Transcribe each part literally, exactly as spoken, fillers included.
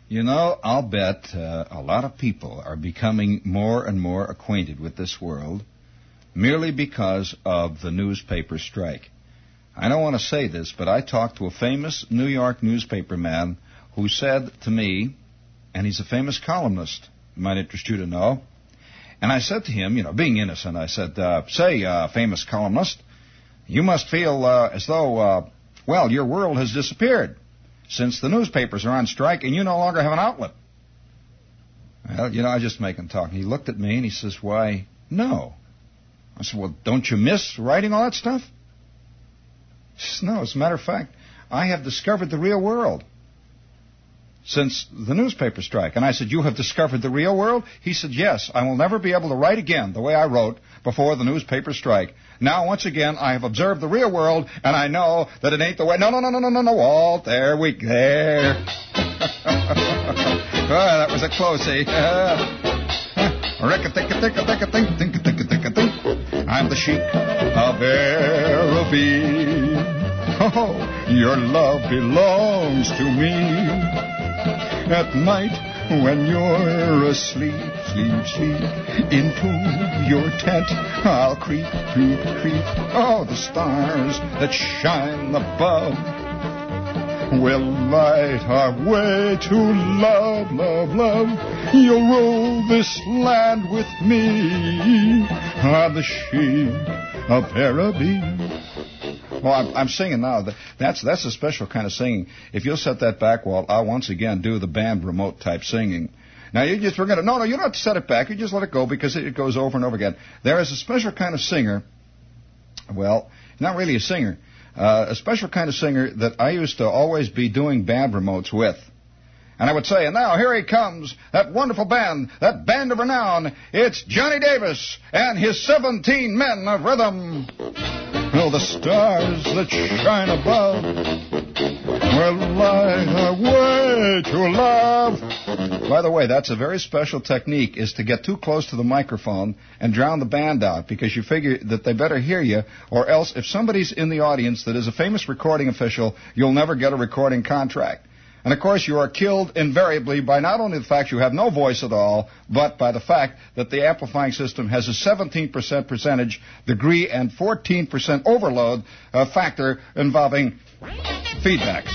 You know, I'll bet uh, a lot of people are becoming more and more acquainted with this world merely because of the newspaper strike. I don't want to say this, but I talked to a famous New York newspaper man who said to me, and he's a famous columnist, it might interest you to know, and I said to him, you know, being innocent, I said, uh, say, uh, famous columnist, you must feel uh, as though, uh, well, your world has disappeared since the newspapers are on strike and you no longer have an outlet. Well, you know, I just make him talk. And he looked at me and he says, why, no. I said, well, don't you miss writing all that stuff? He says, no, as a matter of fact, I have discovered the real world since the newspaper strike. And I said, you have discovered the real world? He said, yes, I will never be able to write again the way I wrote before the newspaper strike. Now, once again, I have observed the real world, and I know that it ain't the way. No, no, no, no, no, no, no, Walt, there we go. There. Oh, that was a closey. I'm the sheik of Araby. Oh, your love belongs to me. At night, when you're asleep, sleep, sleep, into your tent I'll creep, creep, creep. Oh, the stars that shine above will light our way to love, love, love. You'll rule this land with me. I'm the sheik of Araby. Well, I'm, I'm singing now. That's that's a special kind of singing. If you'll set that back, Walt, I'll once again do the band remote type singing. Now, you just, we're going to, no, no, you don't have to set it back. You just let it go because it goes over and over again. There is a special kind of singer, well, not really a singer, uh, a special kind of singer that I used to always be doing band remotes with. And I would say, and now here he comes, that wonderful band, that band of renown. It's Johnny Davis and his seventeen men of rhythm. Oh, the stars that shine above will light our way to love. By the way, that's a very special technique, is to get too close to the microphone and drown the band out, because you figure that they better hear you, or else if somebody's in the audience that is a famous recording official, you'll never get a recording contract. And, of course, you are killed invariably by not only the fact you have no voice at all, but by the fact that the amplifying system has a seventeen percent percentage degree and fourteen percent overload uh, factor involving feedbacks.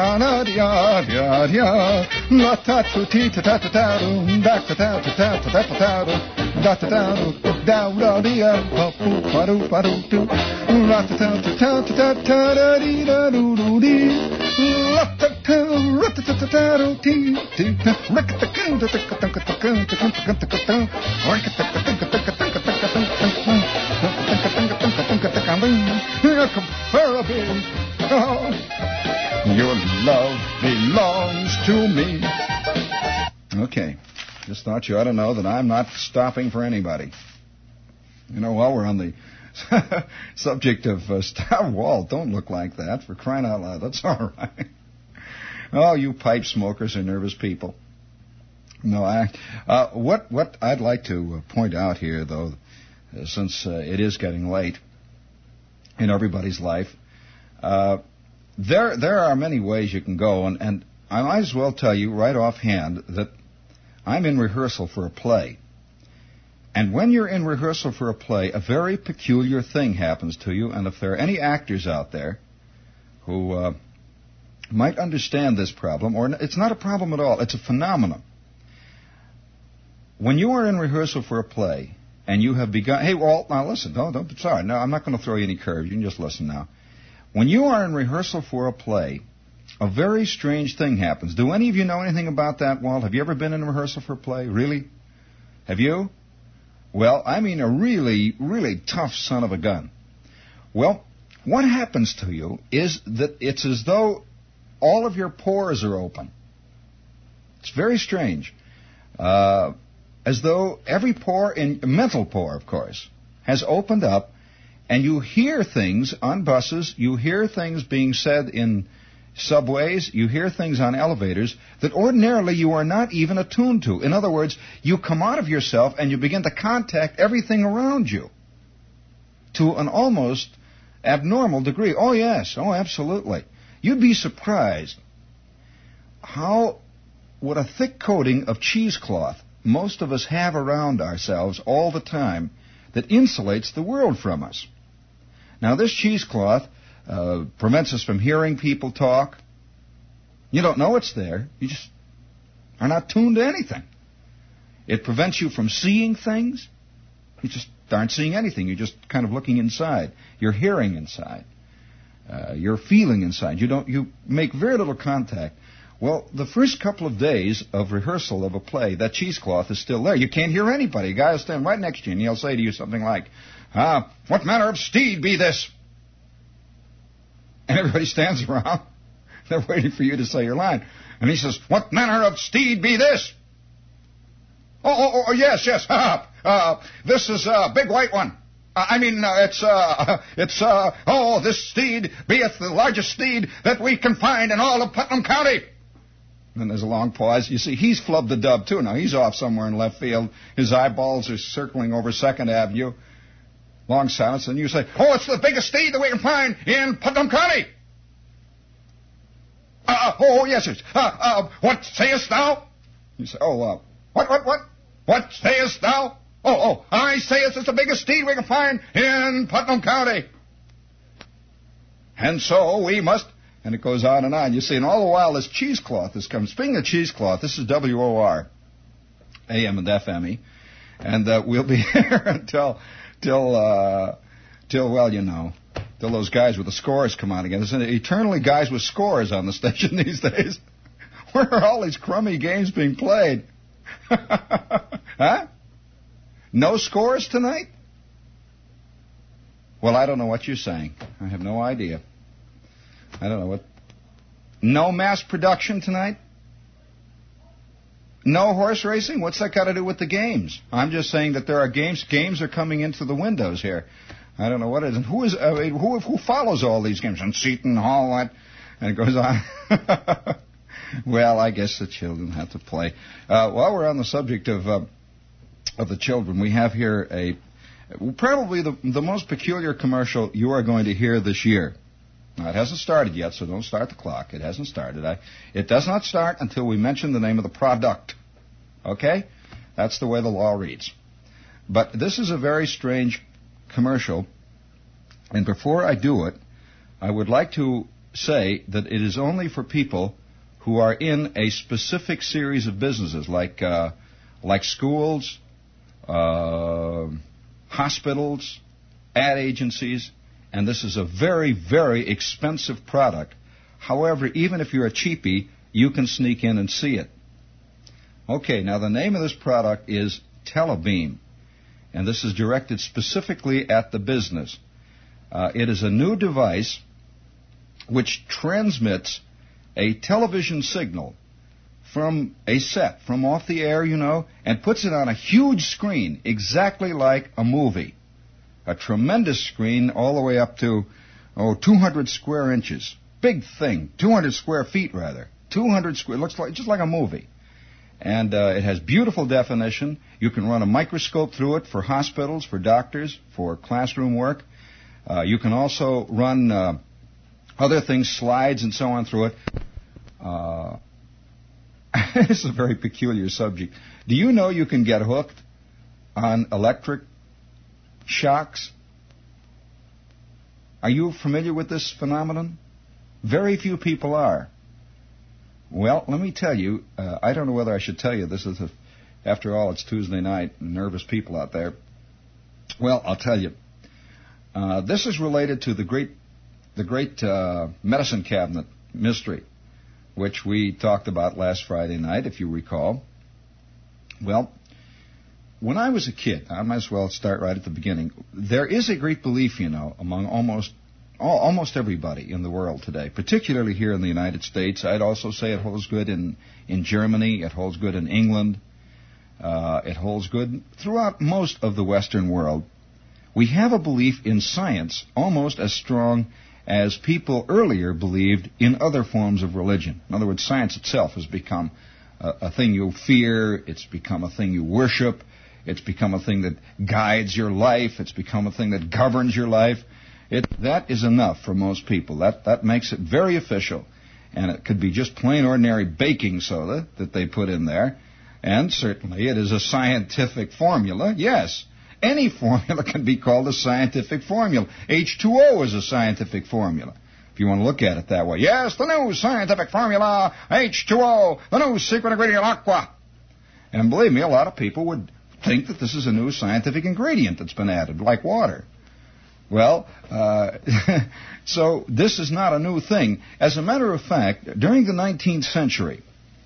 Your love belongs to me. Okay. Just thought you ought to know that I'm not stopping for anybody. You know, while we're on the subject of uh, Star Walt, don't look like that, for crying out loud. That's all right. Oh, you pipe smokers are nervous people. No, I. Uh, what what I'd like to point out here, though, uh, since uh, it is getting late in everybody's life, uh, there there are many ways you can go, and, and I might as well tell you right offhand that I'm in rehearsal for a play. And when you're in rehearsal for a play, a very peculiar thing happens to you, and if there are any actors out there who uh, might understand this problem, or it's not a problem at all, it's a phenomenon. When you are in rehearsal for a play, and you have begun... Hey, Walt, now listen, don't, don't, sorry, no, I'm not going to throw you any curves, you can just listen now. When you are in rehearsal for a play, a very strange thing happens. Do any of you know anything about that, Walt? Have you ever been in rehearsal for a play? Really? Have you? Well, I mean a really, really tough son of a gun. Well, what happens to you is that it's as though all of your pores are open. It's very strange. Uh, as though every pore, in mental pore, of course, has opened up, and you hear things on buses, you hear things being said in subways, you hear things on elevators that ordinarily you are not even attuned to. In other words, you come out of yourself and you begin to contact everything around you to an almost abnormal degree. Oh, yes. Oh, absolutely. You'd be surprised how what a thick coating of cheesecloth most of us have around ourselves all the time that insulates the world from us. Now, this cheesecloth uh, prevents us from hearing people talk. You don't know it's there. You just are not tuned to anything. It prevents you from seeing things. You just aren't seeing anything. You're just kind of looking inside. You're hearing inside. Uh, you're feeling inside. You don't. You make very little contact. Well, the first couple of days of rehearsal of a play, that cheesecloth is still there. You can't hear anybody. A guy will stand right next to you, and he'll say to you something like, ah, what manner of steed be this? And everybody stands around. They're waiting for you to say your line. And he says, what manner of steed be this? Oh, oh, oh yes, yes. Uh, uh, this is a big white one. Uh, I mean, uh, it's, uh, it's, uh, oh, this steed beeth the largest steed that we can find in all of Putnam County. And then there's a long pause. You see, he's flubbed the dub, too. Now, he's off somewhere in left field. His eyeballs are circling over second Avenue. Long silence, and you say, oh, it's the biggest steed that we can find in Putnam County. Uh, oh, yes, yes. Uh, uh, what sayest thou? You say, oh, uh, what, what, what? What sayest thou? Oh, oh, I say it's the biggest steed we can find in Putnam County. And so we must... And it goes on and on. You see, and all the while this cheesecloth is coming. Speaking of cheesecloth, this is W O R, A M and F M E, and uh, we'll be here until, till, uh, till, well, you know, till those guys with the scores come on again. There's eternally guys with scores on the station these days. Where are all these crummy games being played? Huh? No scores tonight? Well, I don't know what you're saying. I have no idea. I don't know what. No mass production tonight? No horse racing? What's that got to do with the games? I'm just saying that there are games. Games are coming into the windows here. I don't know what it is. And who is uh, who who follows all these games? And Seton Hall, what? And it goes on. Well, I guess the children have to play. Uh, while we're on the subject of uh, of the children, we have here a probably the the most peculiar commercial you are going to hear this year. Now, it hasn't started yet, so don't start the clock. It hasn't started. I, it does not start until we mention the name of the product. Okay? That's the way the law reads. But this is a very strange commercial, and before I do it, I would like to say that it is only for people who are in a specific series of businesses, like uh, like schools, uh, hospitals, ad agencies. And this is a very, very expensive product. However, even if you're a cheapie, you can sneak in and see it. Okay, now the name of this product is Telebeam. And this is directed specifically at the business. Uh, it is a new device which transmits a television signal from a set, from off the air, you know, and puts it on a huge screen, exactly like a movie. A tremendous screen all the way up to, oh, two hundred square inches. Big thing. two hundred square feet, rather. two hundred square, looks like, just like a movie. And uh, it has beautiful definition. You can run a microscope through it for hospitals, for doctors, for classroom work. Uh, you can also run uh, other things, slides and so on through it. Uh, this is a very peculiar subject. Do you know you can get hooked on electric shocks? Are you familiar with this phenomenon? Very few people are. Well, let me tell you, uh, I don't know whether I should tell you this. Is a, after all, it's Tuesday night, nervous people out there. Well, I'll tell you. Uh, this is related to the great, the great uh, medicine cabinet mystery, which we talked about last Friday night, if you recall. Well, when I was a kid, I might as well start right at the beginning. There is a great belief, you know, among almost almost everybody in the world today, particularly here in the United States. I'd also say it holds good in, in Germany. It holds good in England. Uh, it holds good throughout most of the Western world. We have a belief in science almost as strong as people earlier believed in other forms of religion. In other words, science itself has become a, a thing you fear. It's become a thing you worship. It's become a thing that guides your life. It's become a thing that governs your life. It, that is enough for most people. That, that makes it very official. And it could be just plain ordinary baking soda that they put in there. And certainly it is a scientific formula, yes. Any formula can be called a scientific formula. H two O is a scientific formula, if you want to look at it that way. Yes, the new scientific formula, H two O, the new secret ingredient, aqua. And believe me, a lot of people would think that this is a new scientific ingredient that's been added, like water. Well, uh, so this is not a new thing. As a matter of fact, during the nineteenth century,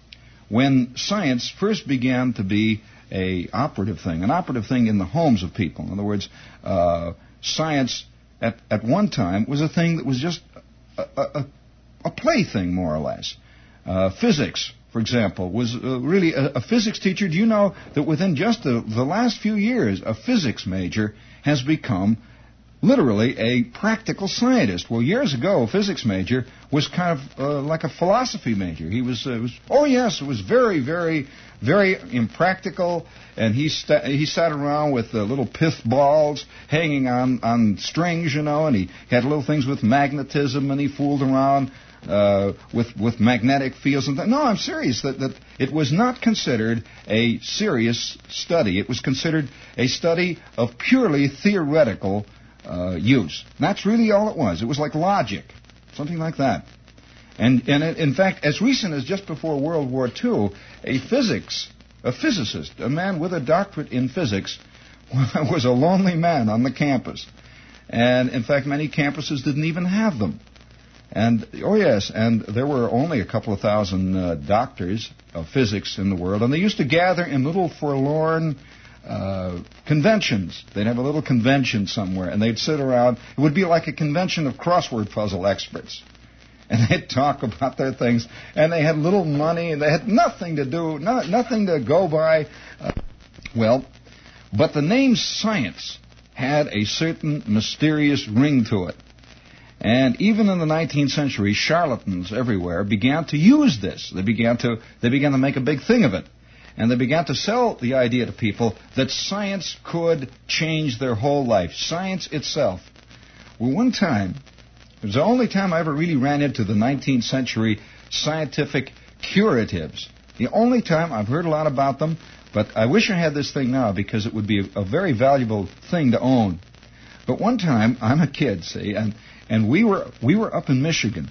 when science first began to be a operative thing, an operative thing in the homes of people. In other words, uh, science at, at one time was a thing that was just a, a, a plaything, more or less. Uh, physics, for example, was uh, really a, a physics teacher. Do you know that within just the, the last few years, a physics major has become literally a practical scientist? Well, years ago, a physics major was kind of uh, like a philosophy major. He was, uh, was, oh yes, it was very, very, very impractical, and he sta- he sat around with uh, little pith balls hanging on, on strings, you know, and he had little things with magnetism, and he fooled around uh, with with magnetic fields and th- no, I'm serious. That that it was not considered a serious study. It was considered a study of purely theoretical Uh, use. That's really all it was. It was like logic, something like that. And, and it, in fact, as recent as just before World War Two, a physics, a physicist, a man with a doctorate in physics, was a lonely man on the campus. And, in fact, many campuses didn't even have them. And, oh yes, and there were only a couple of thousand uh, doctors of physics in the world, and they used to gather in little forlorn Uh, conventions. They'd have a little convention somewhere, and they'd sit around. It would be like a convention of crossword puzzle experts. And they'd talk about their things, and they had little money, and they had nothing to do, not, nothing to go by. Uh, well, but the name science had a certain mysterious ring to it. And even in the nineteenth century, charlatans everywhere began to use this. They began to, they began to make a big thing of it. And they began to sell the idea to people that science could change their whole life. Science itself. Well, one time, it was the only time I ever really ran into the nineteenth century scientific curatives. The only time. I've heard a lot about them, but I wish I had this thing now because it would be a, a very valuable thing to own. But one time, I'm a kid, see, and, and we were we were up in Michigan.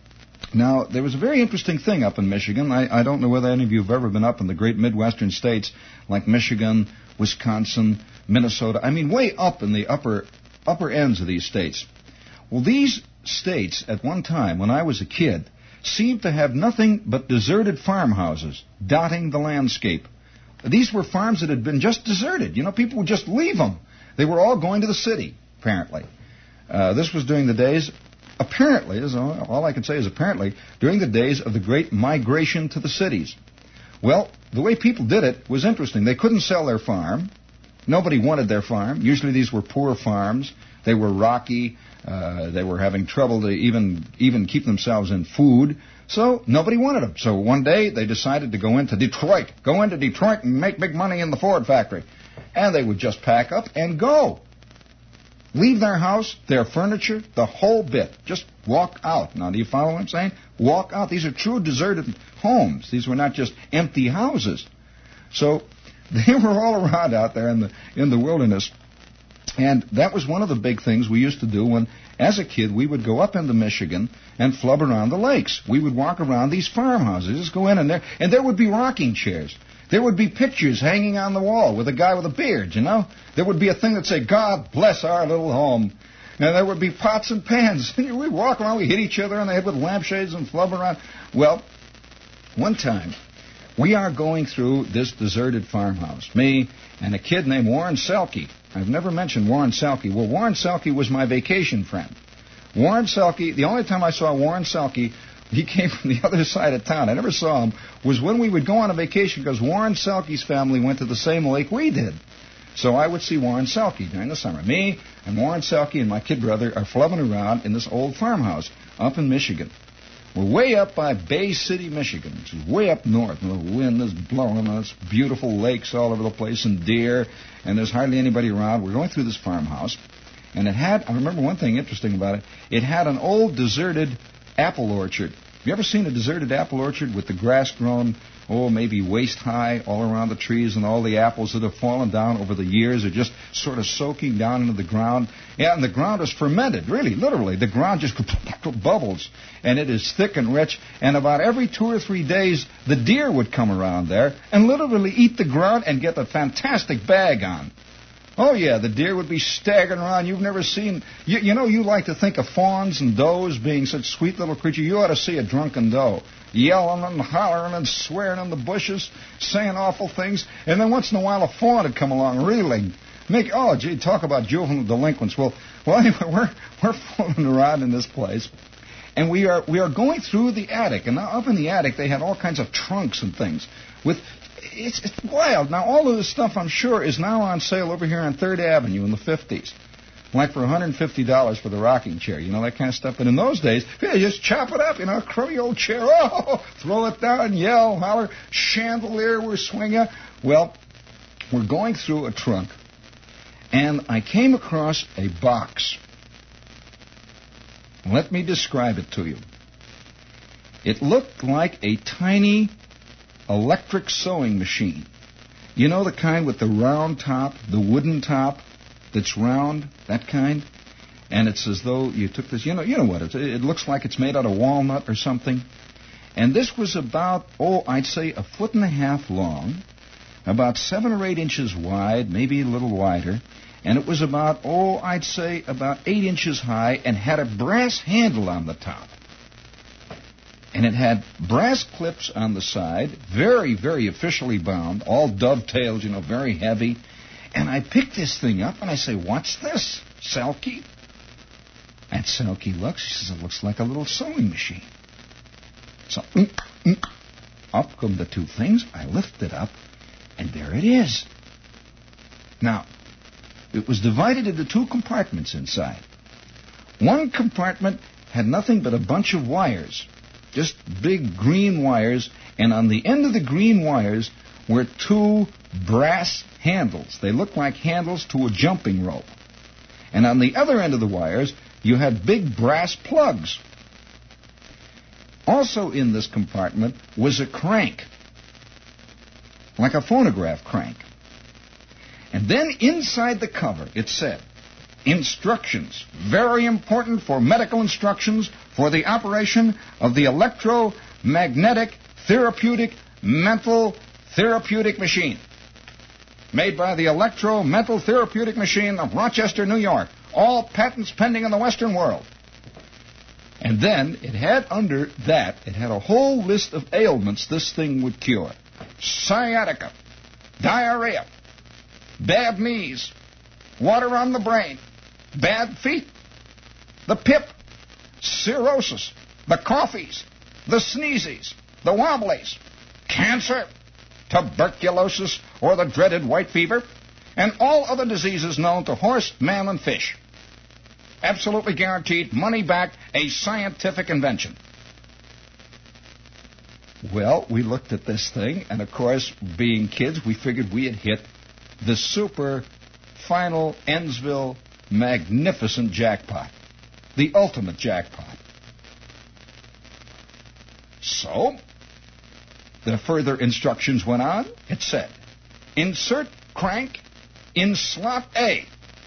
Now, there was a very interesting thing up in Michigan. I, I don't know whether any of you have ever been up in the great Midwestern states like Michigan, Wisconsin, Minnesota. I mean, way up in the upper upper ends of these states. Well, these states, at one time, when I was a kid, seemed to have nothing but deserted farmhouses dotting the landscape. These were farms that had been just deserted. You know, people would just leave them. They were all going to the city, apparently. Uh, this was during the days... Apparently, is all, all I can say is apparently, during the days of the great migration to the cities. Well, the way people did it was interesting. They couldn't sell their farm. Nobody wanted their farm. Usually these were poor farms. They were rocky. Uh, they were having trouble to even, even keep themselves in food. So nobody wanted them. So one day they decided to go into Detroit. Go into Detroit and make big money in the Ford factory. And they would just pack up and go. Leave their house, their furniture, the whole bit. Just walk out. Now, do you follow what I'm saying? Walk out. These are true deserted homes. These were not just empty houses. So they were all around out there in the in the wilderness. And that was one of the big things we used to do when, as a kid, we would go up into Michigan and flub around the lakes. We would walk around these farmhouses, just go in and there, and there would be rocking chairs. There would be pictures hanging on the wall with a guy with a beard, you know. There would be a thing that said, God bless our little home. And there would be pots and pans. We'd walk around, we'd hit each other on the head with lampshades and flub around. Well, one time, we are going through this deserted farmhouse, me and a kid named Warren Selke. I've never mentioned Warren Selke. Well, Warren Selke was my vacation friend. Warren Selke, the only time I saw Warren Selke, he came from the other side of town. I never saw him. Was when we would go on a vacation because Warren Selke's family went to the same lake we did. So I would see Warren Selke during the summer. Me and Warren Selke and my kid brother are flubbing around in this old farmhouse up in Michigan. We're way up by Bay City, Michigan, which is way up north. And the wind is blowing, and there's beautiful lakes all over the place and deer, and there's hardly anybody around. We're going through this farmhouse, and it had, I remember one thing interesting about it, it had an old deserted apple orchard. You ever seen a deserted apple orchard with the grass grown, oh, maybe waist high all around the trees, and all the apples that have fallen down over the years are just sort of soaking down into the ground? Yeah, and the ground is fermented, really, literally. The ground just bubbles, and it is thick and rich. And about every two or three days, the deer would come around there and literally eat the ground and get a fantastic bag on. Oh, yeah, the deer would be staggering around. You've never seen... You, you know, you like to think of fawns and does being such sweet little creatures. You ought to see a drunken doe yelling and hollering and swearing in the bushes, saying awful things. And then once in a while, a fawn would come along reeling. Make, oh, gee, talk about juvenile delinquents. Well, well, anyway, we're, we're fooling around in this place. And we are, we are going through the attic. And up in the attic, they had all kinds of trunks and things with... It's, it's wild. Now, all of this stuff, I'm sure, is now on sale over here on third Avenue in the fifties. Like for one hundred fifty dollars for the rocking chair, you know, that kind of stuff. But in those days, yeah, you just chop it up, you know, a crummy old chair. Oh, throw it down, yell, holler, chandelier, we're swinging. Well, we're going through a trunk, and I came across a box. Let me describe it to you. It looked like a tiny electric sewing machine. You know, the kind with the round top, the wooden top that's round, that kind? And it's as though you took this, you know, you know what, it, it looks like it's made out of walnut or something. And this was about, oh, I'd say a foot and a half long, about seven or eight inches wide, maybe a little wider, and it was about, oh, I'd say about eight inches high and had a brass handle on the top. And it had brass clips on the side, very, very officially bound, all dovetailed, you know, very heavy. And I picked this thing up, and I say, what's this, Selkie? And Selkie looks, she says, it looks like a little sewing machine. So, mm, mm, up come the two things. I lift it up, and there it is. Now, it was divided into two compartments inside. One compartment had nothing but a bunch of wires. Just big green wires, and on the end of the green wires were two brass handles. They looked like handles to a jumping rope. And on the other end of the wires, you had big brass plugs. Also in this compartment was a crank, like a phonograph crank. And then inside the cover, it said, instructions, very important for medical instructions for the operation of the electromagnetic therapeutic mental therapeutic machine. Made by the Electro-Mental Therapeutic Machine of Rochester, New York. All patents pending in the Western world. And then it had under that, it had a whole list of ailments this thing would cure. Sciatica, diarrhea, bad knees, water on the brain, bad feet, the pip, cirrhosis, the coughies, the sneezies, the wobblies, cancer, tuberculosis, or the dreaded white fever, and all other diseases known to horse, man, and fish. Absolutely guaranteed, money back, a scientific invention. Well, we looked at this thing, and of course, being kids, we figured we had hit the super final Ennsville magnificent jackpot. The ultimate jackpot. So, the further instructions went on. It said, insert crank in slot A.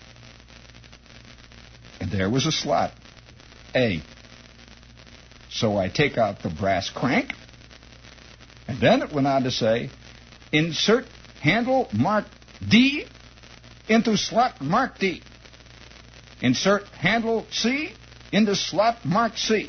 And there was a slot, A. So I take out the brass crank, and then it went on to say, insert handle marked D into slot marked D. Insert handle C into slot marked C.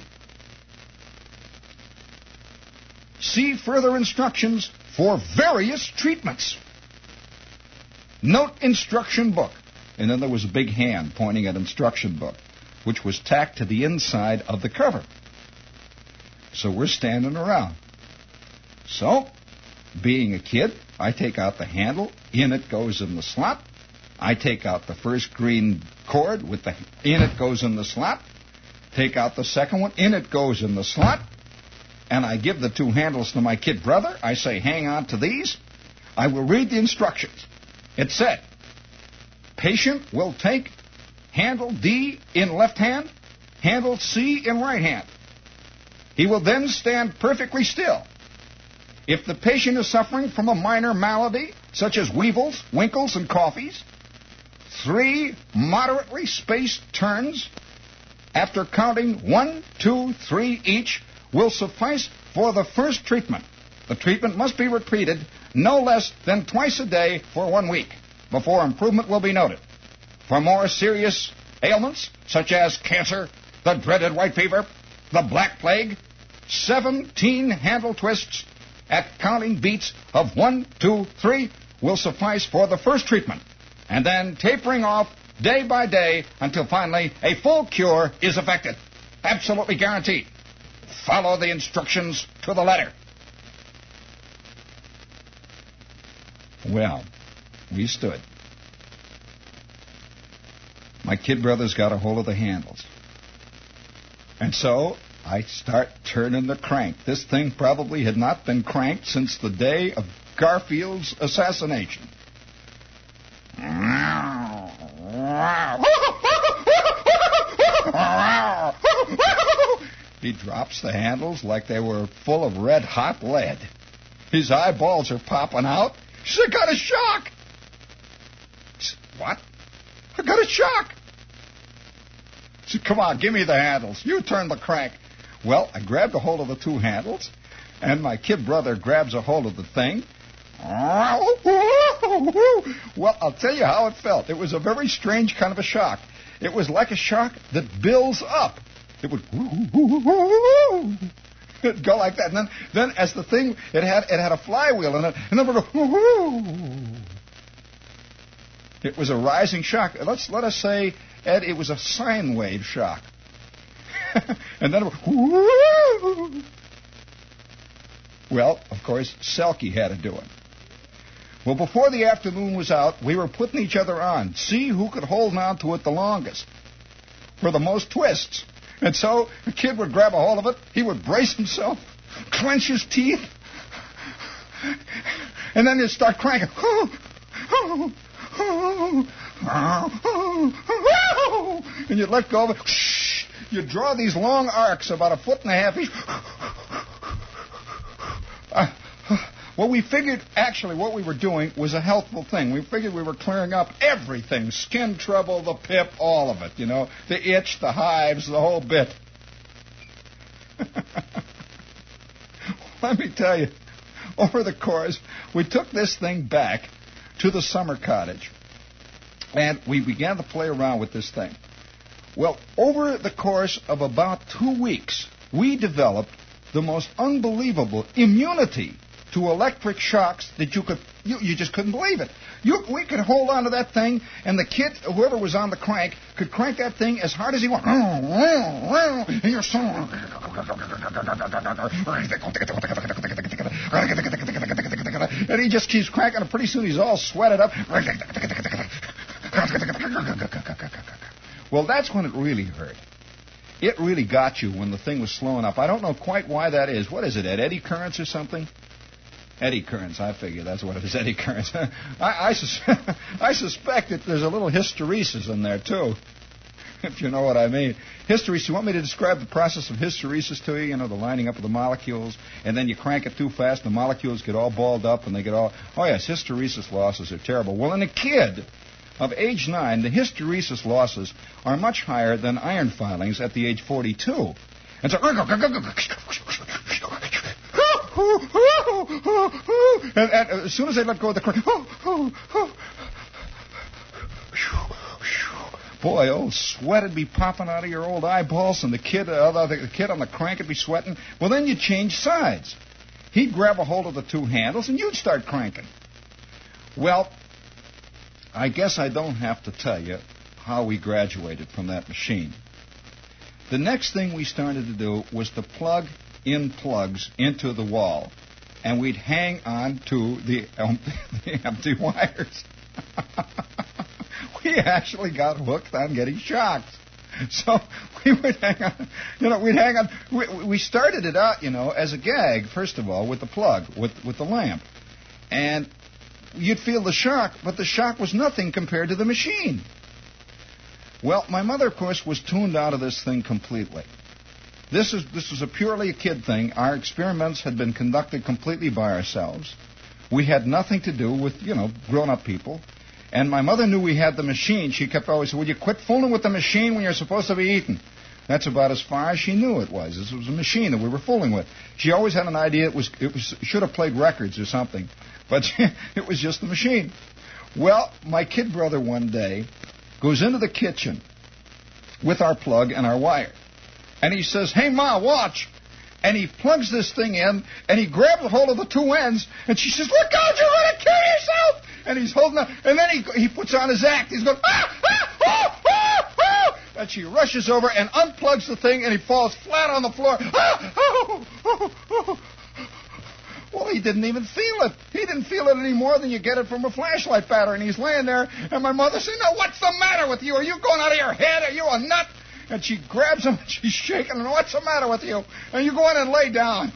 See further instructions for various treatments. Note instruction book. And then there was a big hand pointing at instruction book, which was tacked to the inside of the cover. So we're standing around. So, being a kid, I take out the handle. In it goes in the slot. I take out the first green cord with the in it goes in the slot. Take out the second one. In it goes in the slot. And I give the two handles to my kid brother. I say, hang on to these. I will read the instructions. It said, patient will take handle D in left hand, handle C in right hand. He will then stand perfectly still. If the patient is suffering from a minor malady, such as weevils, winkles, and coughies, three moderately spaced turns after counting one, two, three each will suffice for the first treatment. The treatment must be repeated no less than twice a day for one week before improvement will be noted. For more serious ailments, such as cancer, the dreaded white fever, the black plague, seventeen handle twists at counting beats of one, two, three will suffice for the first treatment, and then tapering off day by day until finally a full cure is effected. Absolutely guaranteed. Follow the instructions to the letter. Well, we stood. My kid brothers got a hold of the handles. And so I start turning the crank. This thing probably had not been cranked since the day of Garfield's assassination. He drops the handles like they were full of red-hot lead. His eyeballs are popping out. He said, I got a shock. I said, what? I got a shock. I said, come on, give me the handles. You turn the crank. Well, I grabbed a hold of the two handles, and my kid brother grabs a hold of the thing. Well, I'll tell you how it felt. It was a very strange kind of a shock. It was like a shock that builds up. It would it'd go like that. And then, then as the thing, it had it had a flywheel in it, and then it would go. It was a rising shock. Let's let us say, Ed, it was a sine wave shock. And then it would, well, of course, Selkie had to do it. Well, before the afternoon was out, we were putting each other on. See who could hold on to it the longest, for the most twists. And so the kid would grab a hold of it. He would brace himself, clench his teeth, and then he'd start cranking. And you'd let go of it. You'd draw these long arcs about a foot and a half each. Uh, well, we figured, actually, what we were doing was a healthful thing. We figured we were clearing up everything. Skin trouble, the pip, all of it, you know. The itch, the hives, the whole bit. Let me tell you, over the course, we took this thing back to the summer cottage, and we began to play around with this thing. Well, over the course of about two weeks, we developed the most unbelievable immunity to electric shocks that you could, you, you just couldn't believe it. You, we could hold on to that thing, and the kid, whoever was on the crank, could crank that thing as hard as he wanted. And you're so... And he just keeps cranking, and pretty soon he's all sweated up. Well, that's when it really hurt. It really got you when the thing was slowing up. I don't know quite why that is. What is it, Ed? Eddy currents or something? Eddy currents, I figure that's what it is, eddy currents. I, I, sus- I suspect that there's a little hysteresis in there, too, if you know what I mean. Hysteresis, you want me to describe the process of hysteresis to you? You know, the lining up of the molecules, and then you crank it too fast, the molecules get all balled up, and they get all... Oh, yes, hysteresis losses are terrible. Well, in a kid of age nine, the hysteresis losses are much higher than iron filings at the age forty-two. And so... And, and as soon as they let go of the crank... Boy, old sweat would be popping out of your old eyeballs, and the kid, uh, the kid on the crank would be sweating. Well, then you change sides. He'd grab a hold of the two handles, and you'd start cranking. Well, I guess I don't have to tell you how we graduated from that machine. The next thing we started to do was to plug in plugs into the wall, and we'd hang on to the, um, the empty wires. We actually got hooked on getting shocked. So we would hang on, you know, we'd hang on. We, we started it out, you know, as a gag, first of all, with the plug, with, with the lamp. And you'd feel the shock, but the shock was nothing compared to the machine. Well, my mother, of course, was tuned out of this thing completely. This is this was a purely a kid thing. Our experiments had been conducted completely by ourselves. We had nothing to do with, you know, grown-up people. And my mother knew we had the machine. She kept always saying, "Would you quit fooling with the machine when you're supposed to be eating?" That's about as far as she knew it was. This was a machine that we were fooling with. She always had an idea it was it was should have played records or something, but it was just the machine. Well, my kid brother one day goes into the kitchen with our plug and our wire, and he says, "Hey, Ma, watch." And he plugs this thing in, and he grabs a hold of the two ends, and she says, "Look out, you're going to kill yourself!" And he's holding it, and then he he puts on his act. He's going, "Ah, ah, ah, ah, ah!" And she rushes over and unplugs the thing, and he falls flat on the floor. Ah, oh, oh, oh. Well, he didn't even feel it. He didn't feel it any more than you get it from a flashlight battery. And he's laying there, and my mother said, "No, what's the matter with you? Are you going out of your head? Are you a nut?" And she grabs him, and she's shaking him. "What's the matter with you?" And you go in and lay down.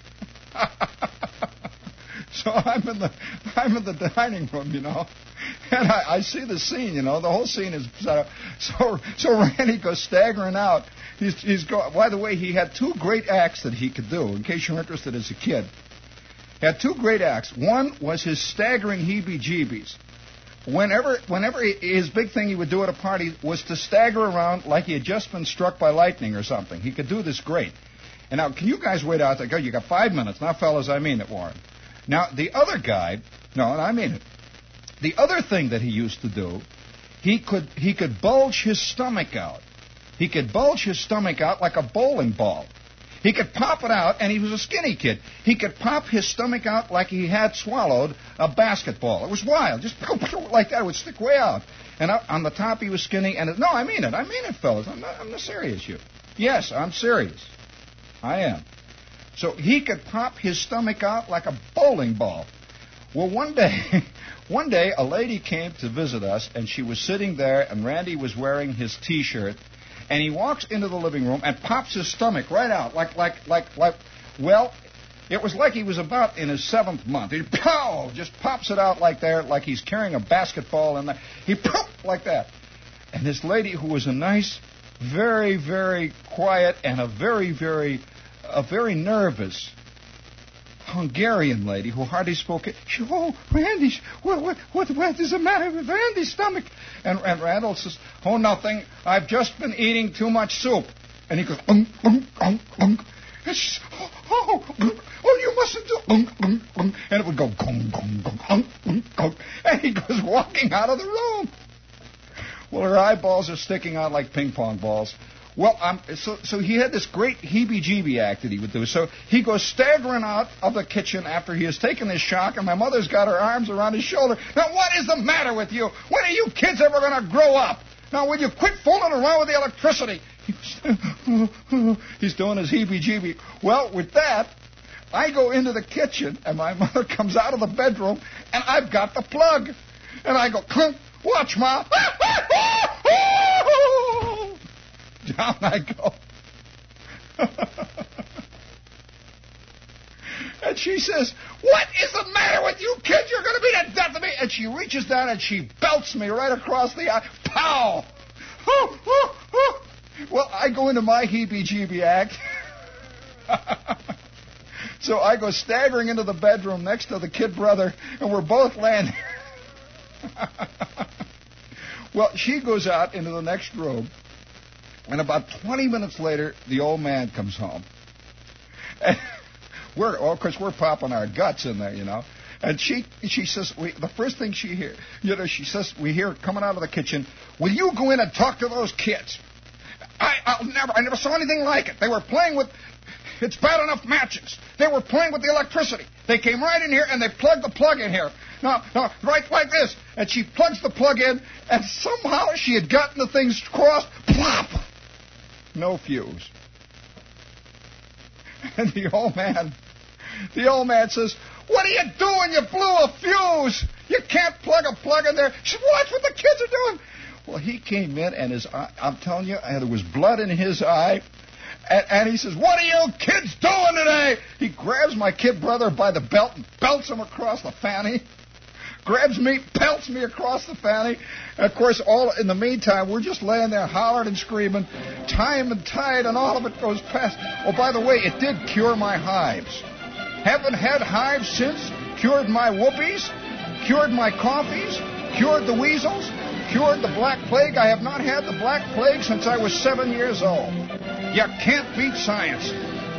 So I'm in the I'm in the dining room, you know, and I, I see the scene, you know. The whole scene is set up. So so Randy goes staggering out. He's he's go. By the way, he had two great acts that he could do. In case you're interested, as a kid, he had two great acts. One was his staggering heebie-jeebies. Whenever, whenever he, his big thing he would do at a party was to stagger around like he had just been struck by lightning or something. He could do this great. And now, can you guys wait out there? Go, you got five minutes. Now, fellas, I mean it, Warren. Now, the other guy, no, and I mean it. The other thing that he used to do, he could he could bulge his stomach out. He could bulge his stomach out like a bowling ball. He could pop it out, and he was a skinny kid. He could pop his stomach out like he had swallowed a basketball. It was wild. Just like that. It would stick way out. And on the top, he was skinny. And it, no, I mean it. I mean it, fellas. I'm not, I'm not serious, you. Yes, I'm serious. I am. So he could pop his stomach out like a bowling ball. Well, one day, one day, a lady came to visit us, and she was sitting there, and Randy was wearing his T-shirt. And he walks into the living room and pops his stomach right out, like, like, like, like, well, it was like he was about in his seventh month. He, pow, just pops it out like there, like he's carrying a basketball in there. He, poof, like that. And this lady, who was a nice, very, very quiet, and a very, very, a very nervous Hungarian lady who hardly spoke it. She, "Oh, Randy, what, what, what, what is the matter with Randy's stomach?" And, and Randall says, "Oh, nothing. I've just been eating too much soup." And he goes, "Unk, unk, unk, unk." And she says, "Oh, oh, oh, you mustn't do unk, unk, unk." And it would go, "Gong, gong, gong, unk, unk, unk." And he goes walking out of the room. Well, her eyeballs are sticking out like ping pong balls. Well, um, so, so he had this great heebie-jeebie act that he would do. So he goes staggering out of the kitchen after he has taken his shock, and my mother's got her arms around his shoulder. "Now, what is the matter with you? When are you kids ever going to grow up? Now, will you quit fooling around with the electricity?" He's doing his heebie-jeebie. Well, with that, I go into the kitchen, and my mother comes out of the bedroom, and I've got the plug. And I go, "Clunk, watch, Ma." Down I go. And she says, "What is the matter with you kids? You're going to be the death of me." And she reaches down and she belts me right across the eye. Pow! Well, I go into my heebie-jeebie act. So I go staggering into the bedroom next to the kid brother, and we're both laying Well, she goes out into the next room. And about twenty minutes later, the old man comes home. And we're, oh, of course, we're popping our guts in there, you know. And she she says, we, the first thing she hears, you know, she says, we hear coming out of the kitchen, "Will you go in and talk to those kids? I I'll never, I never saw anything like it. They were playing with, it's bad enough matches. They were playing with the electricity. They came right in here and they plugged the plug in here. Now, now, right like this." And she plugs the plug in, and somehow she had gotten the things crossed. Plop! No fuse. And the old man, the old man says, "What are you doing? You blew a fuse. You can't plug a plug in there." She said, "Watch what the kids are doing." Well, he came in, and his eye, I'm telling you, there was blood in his eye. And, and he says, "What are you kids doing today?" He grabs my kid brother by the belt and belts him across the fanny. grabs me, pelts me across the fanny. And, of course, all in the meantime, we're just laying there hollering and screaming, time and tide, and all of it goes past. Oh, by the way, it did cure my hives. Haven't had hives since. Cured my whoopies, cured my coffees, cured the weasels, cured the black plague. I have not had the black plague since I was seven years old. You can't beat science.